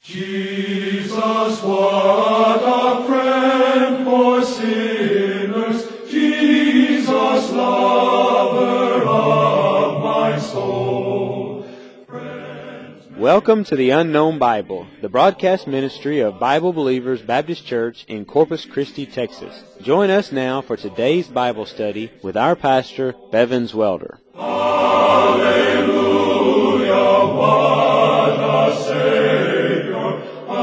Jesus, what a friend for sinners, Jesus, lover of my soul. Welcome to the Unknown Bible, the broadcast ministry of Bible Believers Baptist Church in Corpus Christi, Texas. Join us now for today's Bible study with our pastor, Bevins Welder. Hallelujah, what a Savior.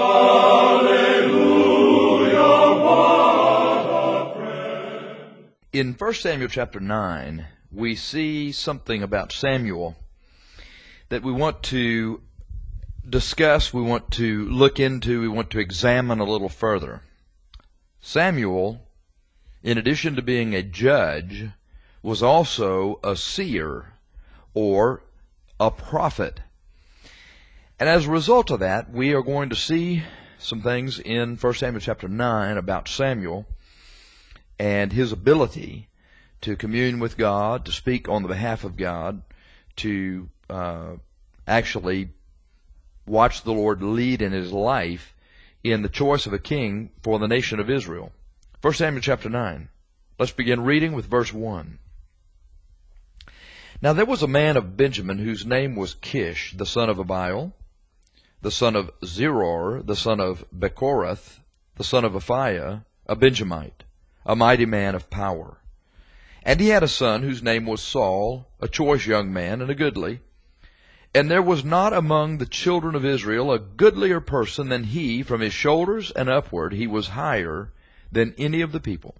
Hallelujah, what a friend. In 1 Samuel chapter 9, we see something about Samuel that we want to discuss, we want to look into, we want to examine a little further. Samuel, in addition to being a judge, was also a seer or a prophet. And as a result of that, we are going to see some things in 1 Samuel chapter 9 about Samuel and his ability to commune with God, to speak on the behalf of God, to actually watch the Lord lead in his life in the choice of a king for the nation of Israel. 1 Samuel chapter 9. Let's begin reading with verse 1. Now there was a man of Benjamin whose name was Kish, the son of Abiel, the son of Zeror, the son of Bechorath, the son of Aphiah, a Benjamite, a mighty man of power. And he had a son whose name was Saul, a choice young man and a goodly. And there was not among the children of Israel a goodlier person than he. From his shoulders and upward he was higher than any of the people.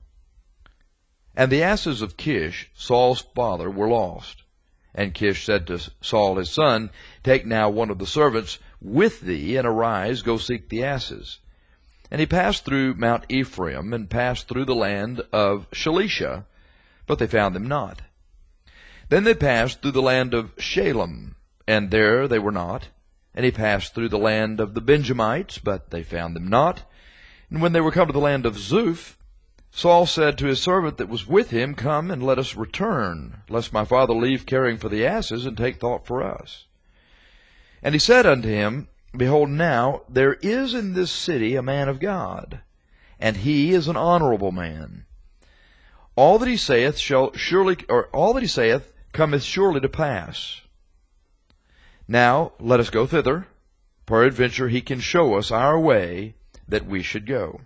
And the asses of Kish, Saul's father, were lost. And Kish said to Saul his son, Take now one of the servants with thee, and arise, go seek the asses. And he passed through Mount Ephraim, and passed through the land of Shalisha, but they found them not. Then they passed through the land of Shalem, and there they were not. And he passed through the land of the Benjamites, but they found them not. And when they were come to the land of Zuph, Saul said to his servant that was with him, Come and let us return, lest my father leave caring for the asses, and take thought for us. And he said unto him, Behold, now there is in this city a man of God, and he is an honorable man. All that he saith cometh surely to pass. Now let us go thither. Peradventure he can show us our way that we should go.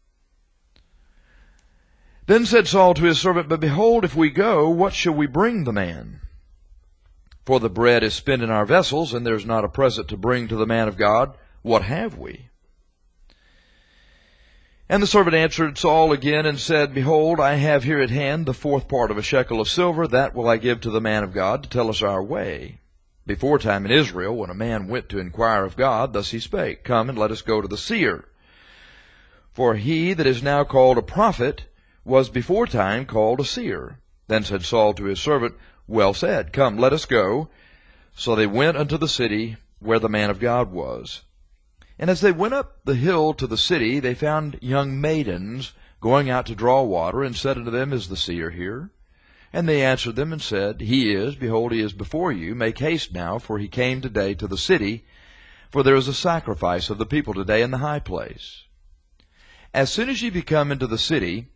Then said Saul to his servant, But behold, if we go, what shall we bring the man? For the bread is spent in our vessels, and there is not a present to bring to the man of God. What have we? And the servant answered Saul again and said, Behold, I have here at hand the 4th part of a shekel of silver. That will I give to the man of God to tell us our way. Beforetime in Israel, when a man went to inquire of God, thus he spake, Come and let us go to the seer. For he that is now called a prophet was beforetime called a seer. Then said Saul to his servant, Well said, come, let us go. So they went unto the city where the man of God was. And as they went up the hill to the city, they found young maidens going out to draw water, and said unto them, Is the seer here? And they answered them and said, He is, behold, he is before you. Make haste now, for he came today to the city, for there is a sacrifice of the people today in the high place. As soon as ye be come into the city,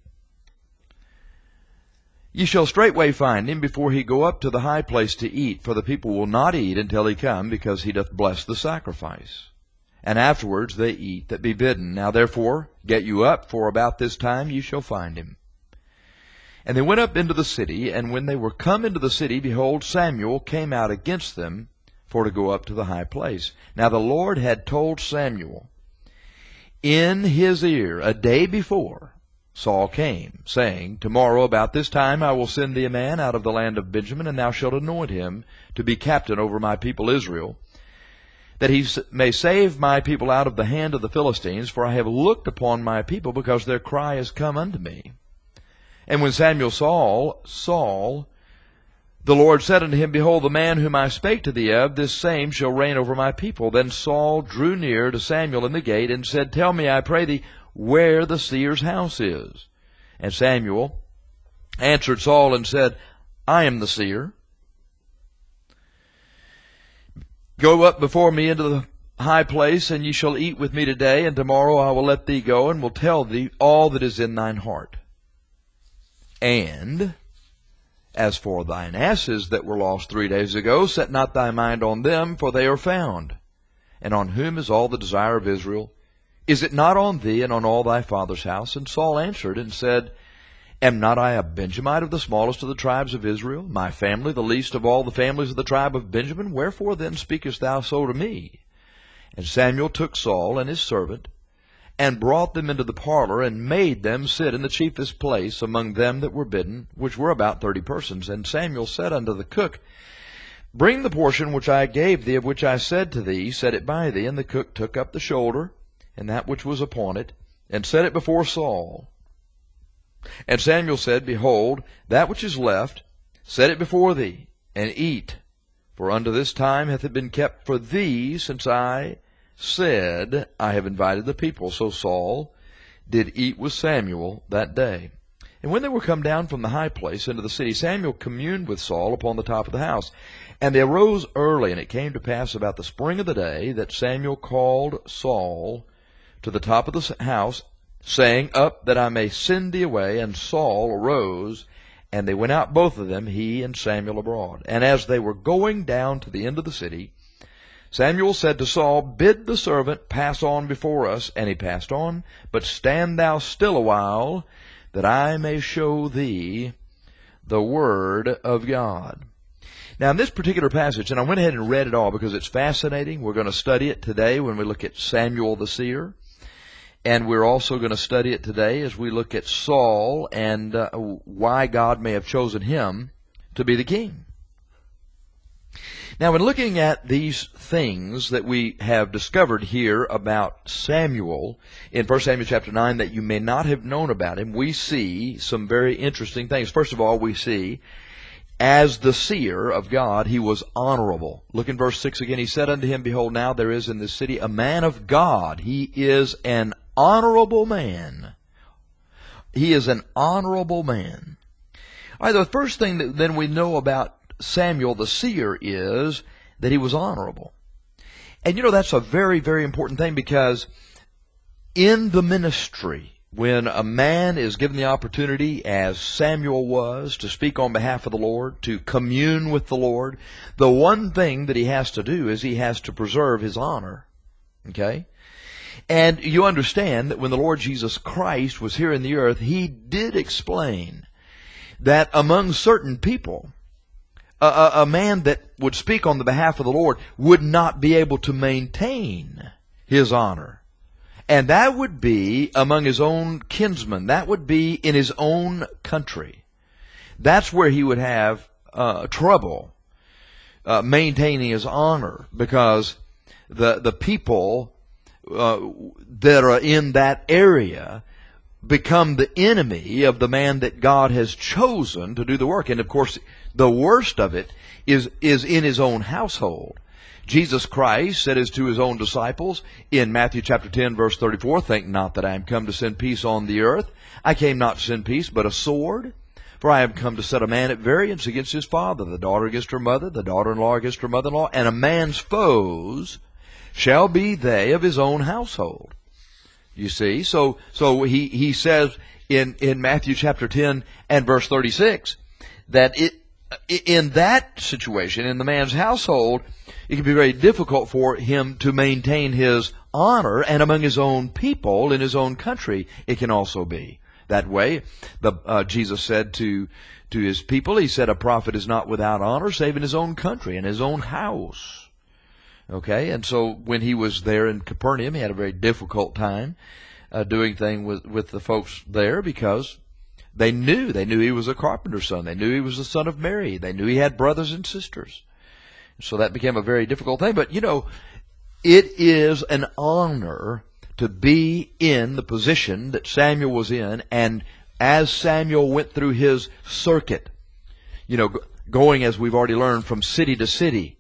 ye shall straightway find him before he go up to the high place to eat, for the people will not eat until he come, because he doth bless the sacrifice. And afterwards they eat that be bidden. Now therefore get you up, for about this time ye shall find him. And they went up into the city, and when they were come into the city, behold, Samuel came out against them for to go up to the high place. Now the Lord had told Samuel in his ear a day before Saul came, saying, Tomorrow about this time I will send thee a man out of the land of Benjamin, and thou shalt anoint him to be captain over my people Israel, that he may save my people out of the hand of the Philistines, for I have looked upon my people, because their cry is come unto me. And when Samuel saw Saul, the Lord said unto him, Behold, the man whom I spake to thee of, this same shall reign over my people. Then Saul drew near to Samuel in the gate, and said, Tell me, I pray thee, where the seer's house is. And Samuel answered Saul and said, I am the seer. Go up before me into the high place, and ye shall eat with me today, and tomorrow I will let thee go, and will tell thee all that is in thine heart. And as for thine asses that were lost 3 days ago, set not thy mind on them, for they are found. And on whom is all the desire of Israel? Is it not on thee and on all thy father's house? And Saul answered and said, Am not I a Benjamite of the smallest of the tribes of Israel? My family the least of all the families of the tribe of Benjamin? Wherefore then speakest thou so to me? And Samuel took Saul and his servant, and brought them into the parlor, and made them sit in the chiefest place among them that were bidden, which were about 30 persons. And Samuel said unto the cook, Bring the portion which I gave thee, of which I said to thee, set it by thee. And the cook took up the shoulder, and that which was upon it, and set it before Saul. And Samuel said, Behold, that which is left, set it before thee, and eat. For unto this time hath it been kept for thee, since I said, I have invited the people. So Saul did eat with Samuel that day. And when they were come down from the high place into the city, Samuel communed with Saul upon the top of the house. And they arose early, and it came to pass about the spring of the day that Samuel called Saul to the top of the house, saying, Up, that I may send thee away. And Saul arose, and they went out both of them, he and Samuel abroad. And as they were going down to the end of the city, Samuel said to Saul, Bid the servant pass on before us. And he passed on. But stand thou still a while, that I may show thee the word of God. Now, in this particular passage, and I went ahead and read it all because it's fascinating. We're going to study it today when we look at Samuel the seer. And we're also going to study it today as we look at Saul and why God may have chosen him to be the king. Now, in looking at these things that we have discovered here about Samuel in 1 Samuel chapter 9 that you may not have known about him, we see some very interesting things. First of all, we see as the seer of God, he was honorable. Look in verse 6 again. He said unto him, Behold, now there is in this city a man of God. He is an honorable man. He is an honorable man. All right, the first thing that then we know about Samuel the seer is that he was honorable. And you know, that's a very, very important thing, because in the ministry, when a man is given the opportunity, as Samuel was, to speak on behalf of the Lord, to commune with the Lord, the one thing that he has to do is he has to preserve his honor. Okay? And you understand that when the Lord Jesus Christ was here in the earth, he did explain that among certain people, a man that would speak on the behalf of the Lord would not be able to maintain his honor. And that would be among his own kinsmen. That would be in his own country. That's where he would have trouble maintaining his honor, because the people that are in that area become the enemy of the man that God has chosen to do the work. And of course, the worst of it is in his own household. Jesus Christ said as to his own disciples in Matthew chapter 10 verse 34, Think not that I am come to send peace on the earth. I came not to send peace, but a sword. For I am come to set a man at variance against his father, the daughter against her mother, the daughter-in-law against her mother-in-law, and a man's foes shall be they of his own household. You see, so he says in Matthew chapter 10 and verse 36 that in that situation, in the man's household, it can be very difficult for him to maintain his honor, and among his own people in his own country, it can also be that way. Jesus said to his people, he said, a prophet is not without honor, save in his own country, in his own house. Okay, and so when he was there in Capernaum, he had a very difficult time doing things with the folks there, because they knew he was a carpenter's son. They knew he was the son of Mary. They knew he had brothers and sisters. So that became a very difficult thing. But, you know, it is an honor to be in the position that Samuel was in. And as Samuel went through his circuit, you know, going, as we've already learned, from city to city,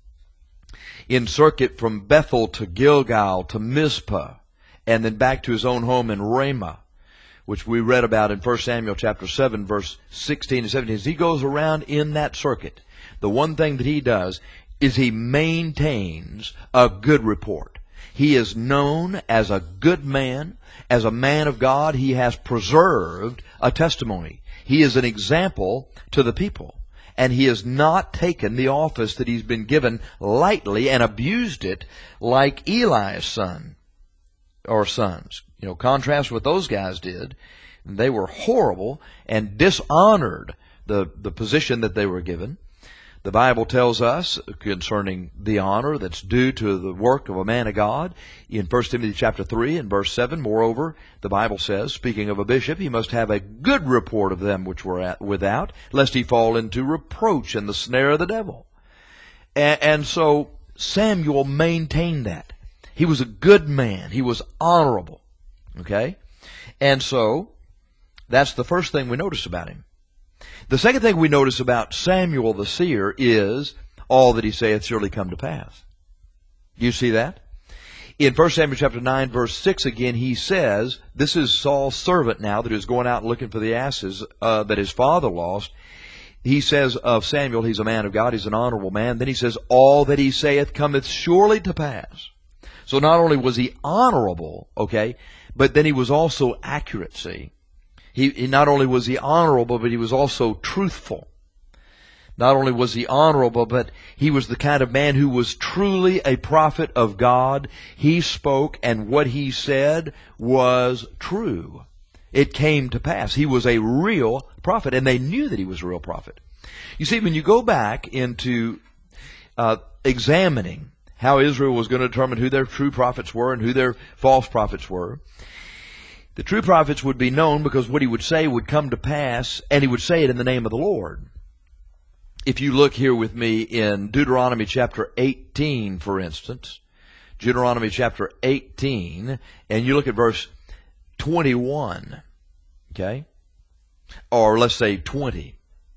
in circuit from Bethel to Gilgal to Mizpah, and then back to his own home in Ramah, which we read about in 1 Samuel chapter 7, verse 16 and 17. As he goes around in that circuit, the one thing that he does is he maintains a good report. He is known as a good man, as a man of God. He has preserved a testimony. He is an example to the people. And he has not taken the office that he's been given lightly and abused it like Eli's son or sons. Contrast what those guys did. They were horrible and dishonored the position that they were given. The Bible tells us concerning the honor that's due to the work of a man of God in 1 Timothy chapter 3 and verse 7. Moreover, the Bible says, speaking of a bishop, he must have a good report of them which were without, lest he fall into reproach and the snare of the devil. And so Samuel maintained that. He was a good man. He was honorable. Okay? And so that's the first thing we notice about him. The second thing we notice about Samuel the seer is all that he saith surely come to pass. Do you see that? In 1 Samuel chapter 9 verse 6 again he says, this is Saul's servant now that is going out looking for the asses that his father lost. He says of Samuel, he's a man of God, he's an honorable man. Then he says, all that he saith cometh surely to pass. So not only was he honorable, okay, but then he was also accurate, see. He not only was he honorable, but he was also truthful. Not only was he honorable, but he was the kind of man who was truly a prophet of God. He spoke, and what he said was true. It came to pass. He was a real prophet, and they knew that he was a real prophet. You see, when you go back into examining how Israel was going to determine who their true prophets were and who their false prophets were, the true prophets would be known because what he would say would come to pass, and he would say it in the name of the Lord. If you look here with me in Deuteronomy chapter 18, for instance, Deuteronomy chapter 18, and you look at verse 21, okay? Or let's say 20.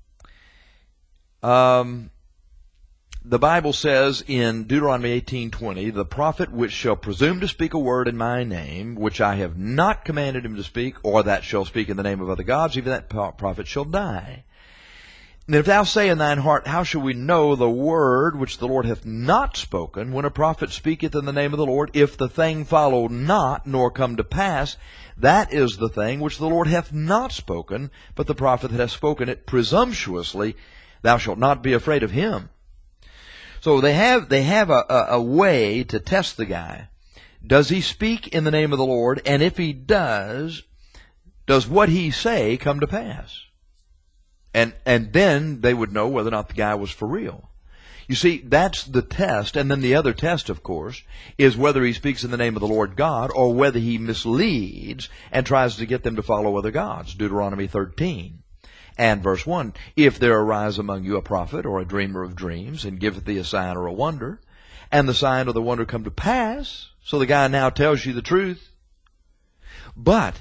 The Bible says in Deuteronomy 18:20, the prophet which shall presume to speak a word in my name, which I have not commanded him to speak, or that shall speak in the name of other gods, even that prophet shall die. And if thou say in thine heart, how shall we know the word which the Lord hath not spoken, when a prophet speaketh in the name of the Lord, if the thing follow not, nor come to pass, that is the thing which the Lord hath not spoken, but the prophet that hath spoken it presumptuously, thou shalt not be afraid of him. So they have a way to test the guy. Does he speak in the name of the Lord? And if he does what he say come to pass? And then they would know whether or not the guy was for real. You see, that's the test. And then the other test, of course, is whether he speaks in the name of the Lord God or whether he misleads and tries to get them to follow other gods. Deuteronomy 13. And verse 1, if there arise among you a prophet or a dreamer of dreams, and giveth thee a sign or a wonder, and the sign or the wonder come to pass, so the guy now tells you the truth. But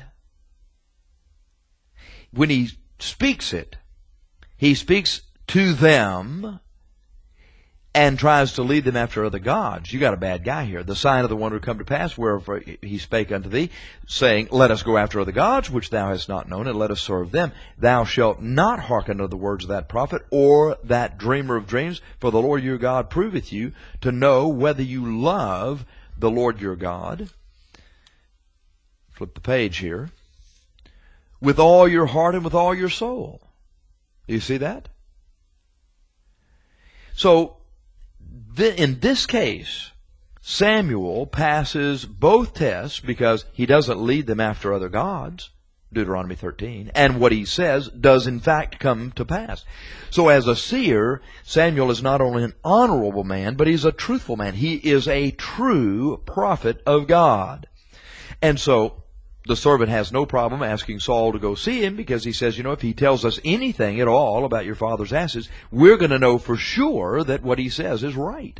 when he speaks it, he speaks to them and tries to lead them after other gods. You got a bad guy here. The sign of the wonder come to pass, wherefore he spake unto thee, saying, let us go after other gods, which thou hast not known, and let us serve them. Thou shalt not hearken to the words of that prophet, or that dreamer of dreams, for the Lord your God proveth you, to know whether you love the Lord your God. Flip the page here. With all your heart and with all your soul. Do you see that? So, in this case, Samuel passes both tests because he doesn't lead them after other gods, Deuteronomy 13, and what he says does in fact come to pass. So as a seer, Samuel is not only an honorable man, but he's a truthful man. He is a true prophet of God. And so the servant has no problem asking Saul to go see him because he says, if he tells us anything at all about your father's asses, we're going to know for sure that what he says is right.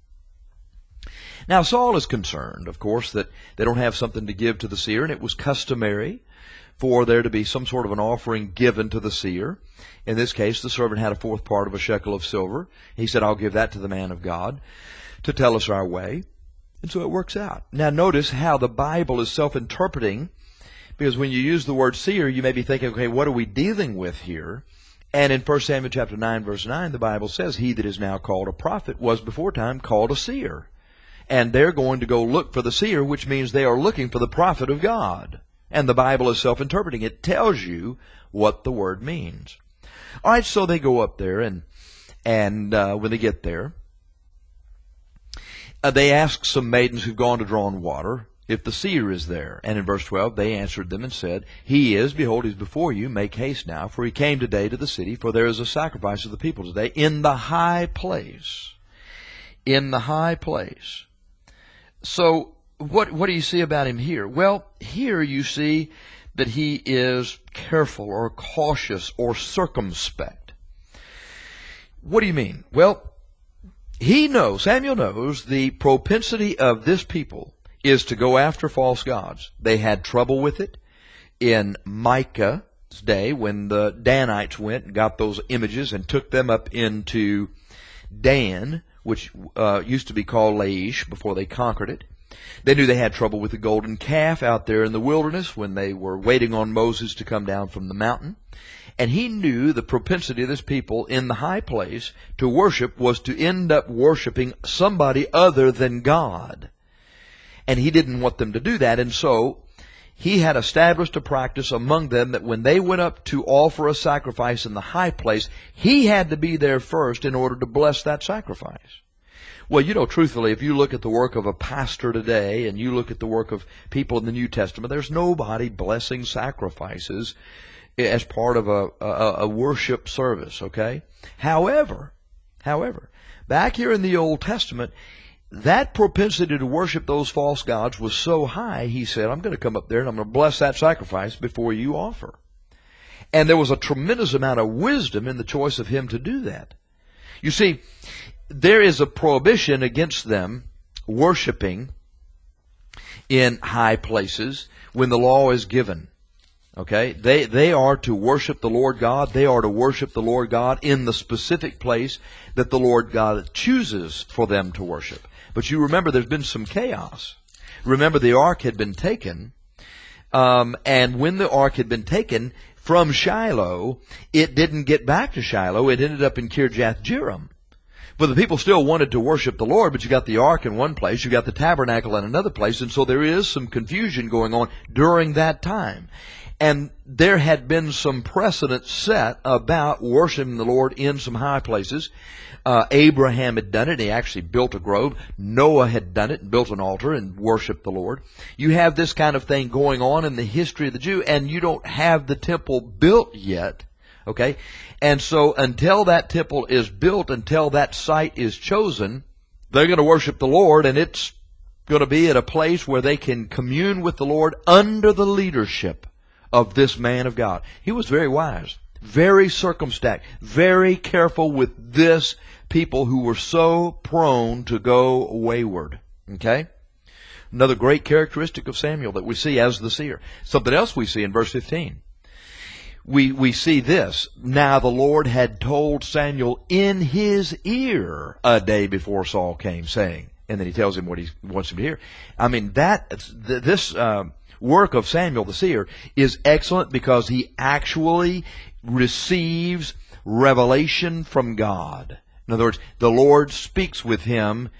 Now Saul is concerned, of course, that they don't have something to give to the seer, and it was customary for there to be some sort of an offering given to the seer. In this case, the servant had a fourth part of a shekel of silver. He said, I'll give that to the man of God to tell us our way. And so it works out. Now notice how the Bible is self-interpreting, because when you use the word seer, you may be thinking, okay, what are we dealing with here? And in 1 Samuel chapter 9, verse 9, the Bible says, he that is now called a prophet was before time called a seer. And they're going to go look for the seer, which means they are looking for the prophet of God. And the Bible is self-interpreting. It tells you what the word means. All right, so they go up there, and when they get there, they ask some maidens who've gone to draw on water if the seer is there. And in verse 12, they answered them and said, he is, behold, he is before you. Make haste now, for he came today to the city, for there is a sacrifice of the people today in the high place. In the high place. So, what do you see about him here? Well, here you see that he is careful or cautious or circumspect. What do you mean? Well, Samuel knows the propensity of this people is to go after false gods. They had trouble with it in Micah's day when the Danites went and got those images and took them up into Dan, which used to be called Laish before they conquered it. They knew they had trouble with the golden calf out there in the wilderness when they were waiting on Moses to come down from the mountain. And he knew the propensity of this people in the high place to worship was to end up worshiping somebody other than God. And he didn't want them to do that. And so he had established a practice among them that when they went up to offer a sacrifice in the high place, he had to be there first in order to bless that sacrifice. Well, truthfully, if you look at the work of a pastor today and you look at the work of people in the New Testament, there's nobody blessing sacrifices as part of a worship service, okay? However, back here in the Old Testament, that propensity to worship those false gods was so high, he said, I'm going to come up there and I'm going to bless that sacrifice before you offer. And there was a tremendous amount of wisdom in the choice of him to do that. You see, there is a prohibition against them worshiping in high places when the law is given. Okay? They are to worship the Lord God. They are to worship the Lord God in the specific place that the Lord God chooses for them to worship. But you remember there's been some chaos. Remember the ark had been taken, and when the ark had been taken from Shiloh, it didn't get back to Shiloh. It ended up in Kirjath Jearim. But the people still wanted to worship the Lord, but you got the ark in one place, you got the tabernacle in another place, and so there is some confusion going on during that time. And there had been some precedent set about worshiping the Lord in some high places. Abraham had done it. He actually built a grove. Noah had done it and built an altar and worshiped the Lord. You have this kind of thing going on in the history of the Jew, and you don't have the temple built yet. Okay? And so until that temple is built, until that site is chosen, they're going to worship the Lord, and it's going to be at a place where they can commune with the Lord under the leadership of this man of God. He was very wise, very circumspect, very careful with this people who were so prone to go wayward. Okay? Another great characteristic of Samuel that we see as the seer. Something else we see in verse 15. We see this. Now the Lord had told Samuel in his ear a day before Saul came, saying, and then he tells him what he wants him to hear. I mean, this work of Samuel the seer is excellent because he actually receives revelation from God. In other words, the Lord speaks with him,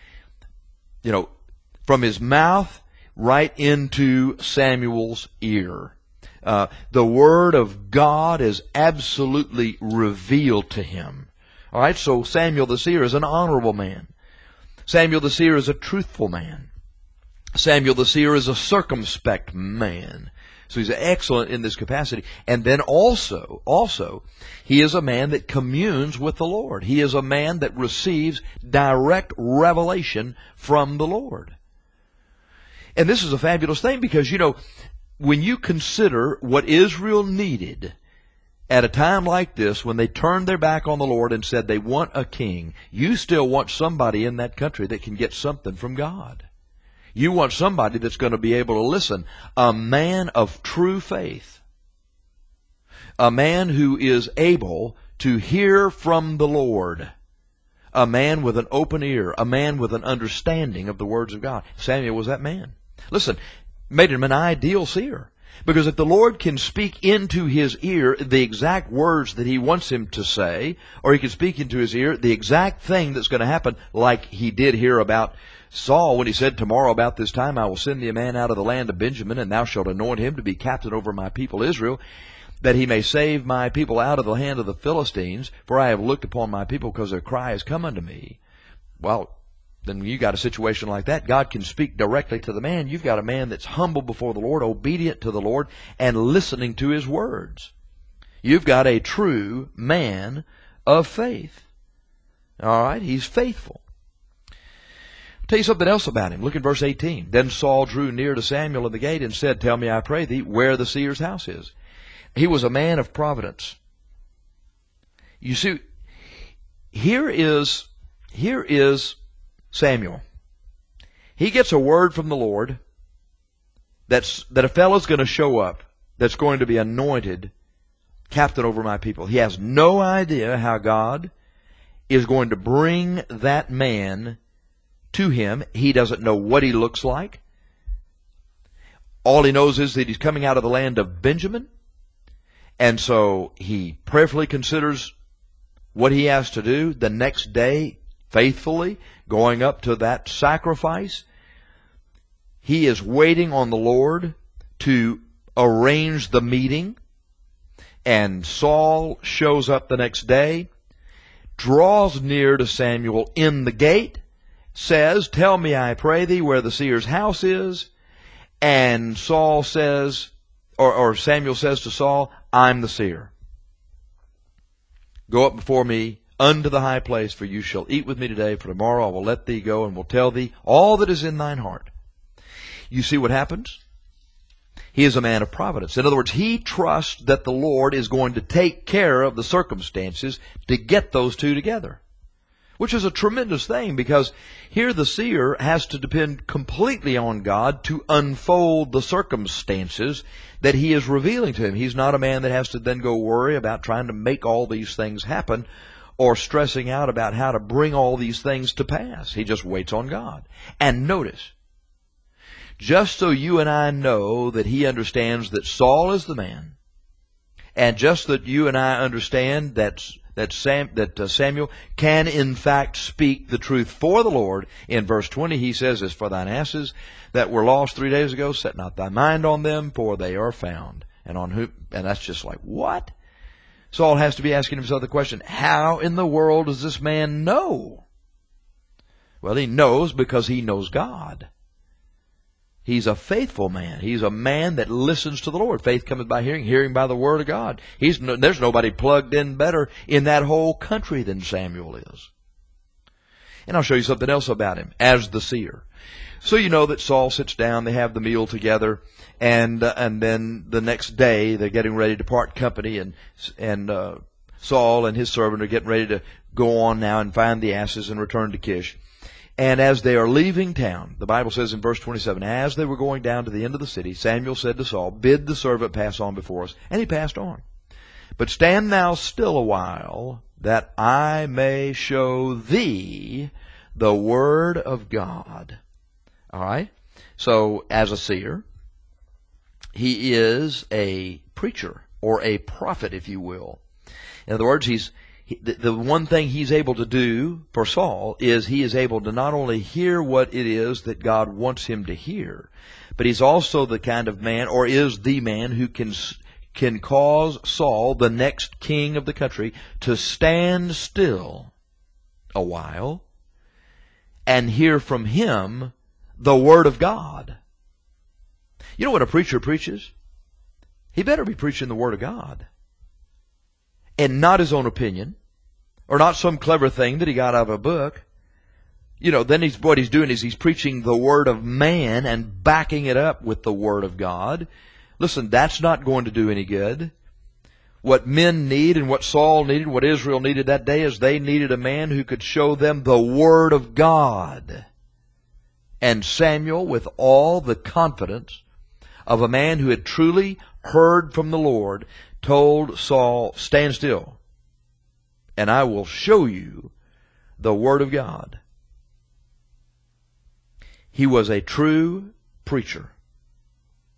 from his mouth right into Samuel's ear. The Word of God is absolutely revealed to him. All right, so Samuel the seer is an honorable man. Samuel the seer is a truthful man. Samuel the seer is a circumspect man. So he's excellent in this capacity. And then also, he is a man that communes with the Lord. He is a man that receives direct revelation from the Lord. And this is a fabulous thing because, when you consider what Israel needed at a time like this, when they turned their back on the Lord and said they want a king, you still want somebody in that country that can get something from God. You want somebody that's going to be able to listen. A man of true faith. A man who is able to hear from the Lord. A man with an open ear. A man with an understanding of the words of God. Samuel was that man. Listen, made him an ideal seer. Because if the Lord can speak into his ear the exact words that he wants him to say, or he can speak into his ear the exact thing that's going to happen, like he did here about Saul when he said, tomorrow about this time I will send thee a man out of the land of Benjamin, and thou shalt anoint him to be captain over my people Israel, that he may save my people out of the hand of the Philistines, for I have looked upon my people because their cry has come unto me. Well, then you got a situation like that. God can speak directly to the man. You've got a man that's humble before the Lord, obedient to the Lord, and listening to his words. You've got a true man of faith. All right? He's faithful. I'll tell you something else about him. Look at verse 18. Then Saul drew near to Samuel in the gate and said, Tell me, I pray thee, where the seer's house is. He was a man of providence. You see, here is Samuel. He gets a word from the Lord that a fellow's going to show up that's going to be anointed captain over my people. He has no idea how God is going to bring that man to him. He doesn't know what he looks like. All he knows is that he's coming out of the land of Benjamin. And so he prayerfully considers what he has to do the next day, faithfully going up to that sacrifice. He is waiting on the Lord to arrange the meeting. And Saul shows up the next day, draws near to Samuel in the gate, says, Tell me, I pray thee, where the seer's house is. And Saul says, or Samuel says to Saul, I'm the seer. Go up before me unto the high place, for you shall eat with me today, for tomorrow I will let thee go and will tell thee all that is in thine heart. You see what happens? He is a man of providence. In other words, he trusts that the Lord is going to take care of the circumstances to get those two together. Which is a tremendous thing, because here the seer has to depend completely on God to unfold the circumstances that he is revealing to him. He's not a man that has to then go worry about trying to make all these things happen or stressing out about how to bring all these things to pass. He just waits on God. And notice, just so you and I know that he understands that Saul is the man, and just that you and I understand that Samuel can in fact speak the truth for the Lord. In verse 20 he says, As for thine asses that were lost 3 days ago, set not thy mind on them, for they are found. And that's just like, what? Saul has to be asking himself the question, how in the world does this man know? Well, he knows because he knows God. He's a faithful man. He's a man that listens to the Lord. Faith cometh by hearing, hearing by the word of God. There's nobody plugged in better in that whole country than Samuel is. And I'll show you something else about him as the seer. So you know that Saul sits down, they have the meal together, and then the next day they're getting ready to part company, and Saul and his servant are getting ready to go on now and find the asses and return to Kish. And as they are leaving town, the Bible says in verse 27, as they were going down to the end of the city, Samuel said to Saul, Bid the servant pass on before us. And he passed on. But stand thou still a while, that I may show thee the word of God. All right? So, as a seer, he is a preacher, or a prophet, if you will. In other words, the one thing he's able to do for Saul is he is able to not only hear what it is that God wants him to hear, but he's also the kind of man, or is the man, who can cause Saul, the next king of the country, to stand still a while and hear from him the word of God. You know what a preacher preaches? He better be preaching the word of God, and not his own opinion, or not some clever thing that he got out of a book. You know, then what he's doing is he's preaching the word of man and backing it up with the word of God. Listen, that's not going to do any good. What men need, and what Saul needed, what Israel needed that day, is they needed a man who could show them the word of God. And Samuel, with all the confidence of a man who had truly heard from the Lord, told Saul, stand still, and I will show you the word of God. He was a true preacher.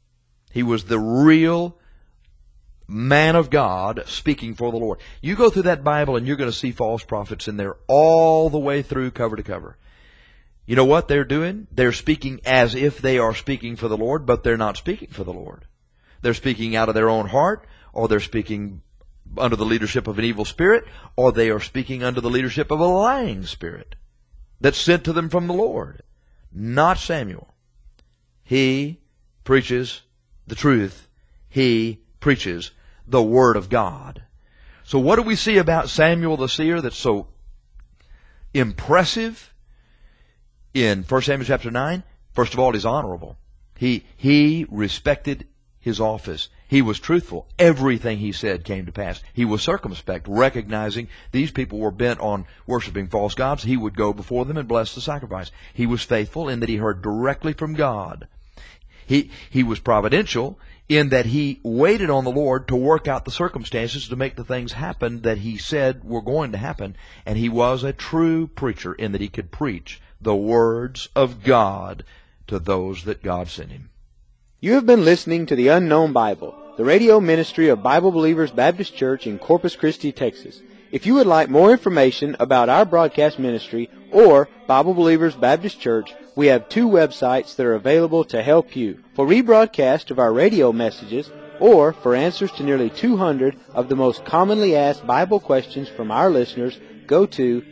He was the real man of God speaking for the Lord. You go through that Bible and you're going to see false prophets in there all the way through, cover to cover. You know what they're doing? They're speaking as if they are speaking for the Lord, but they're not speaking for the Lord. They're speaking out of their own heart, or they're speaking under the leadership of an evil spirit, or they are speaking under the leadership of a lying spirit that's sent to them from the Lord. Not Samuel. He preaches the truth. He preaches the Word of God. So what do we see about Samuel the seer that's so impressive in 1 Samuel chapter 9? First of all, he's honorable. He respected his office. He was truthful. Everything he said came to pass. He was circumspect, recognizing these people were bent on worshiping false gods. He would go before them and bless the sacrifice. He was faithful in that he heard directly from God. He was providential in that he waited on the Lord to work out the circumstances to make the things happen that he said were going to happen. And he was a true preacher in that he could preach the words of God to those that God sent him. You have been listening to The Unknown Bible, the radio ministry of Bible Believers Baptist Church in Corpus Christi, Texas. If you would like more information about our broadcast ministry or Bible Believers Baptist Church, we have 2 websites that are available to help you. For rebroadcast of our radio messages, or for answers to nearly 200 of the most commonly asked Bible questions from our listeners, go to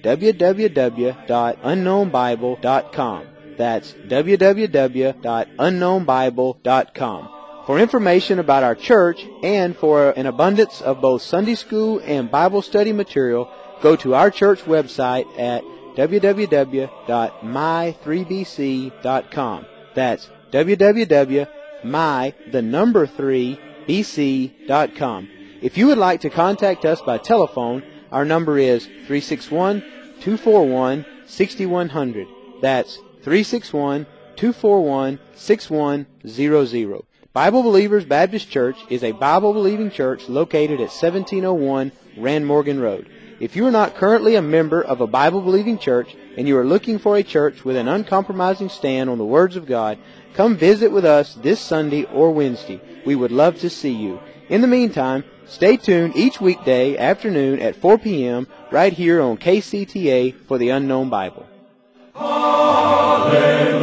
www.unknownbible.com. That's www.unknownbible.com. For information about our church and for an abundance of both Sunday school and Bible study material, go to our church website at www.my3bc.com. That's www.my3bc.com. If you would like to contact us by telephone, our number is 361-241-6100. That's 361-241-6100. Bible Believers Baptist Church is a Bible-believing church located at 1701 Rand Morgan Road. If you are not currently a member of a Bible-believing church and you are looking for a church with an uncompromising stand on the words of God, come visit with us this Sunday or Wednesday. We would love to see you. In the meantime, stay tuned each weekday afternoon at 4 p.m. right here on KCTA for the Unknown Bible. Hallelujah.